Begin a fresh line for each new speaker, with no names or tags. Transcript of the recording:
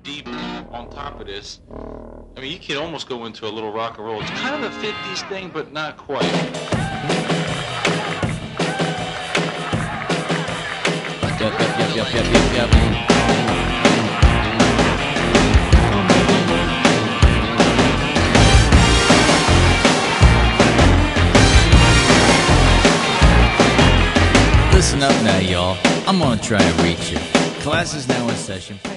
deep on top of this. I mean, you can almost go into a little rock and roll. It's kind of a 50s thing, but not quite.
Yep. Listen up now, y'all. I'm gonna try and reach you. Class is now in session.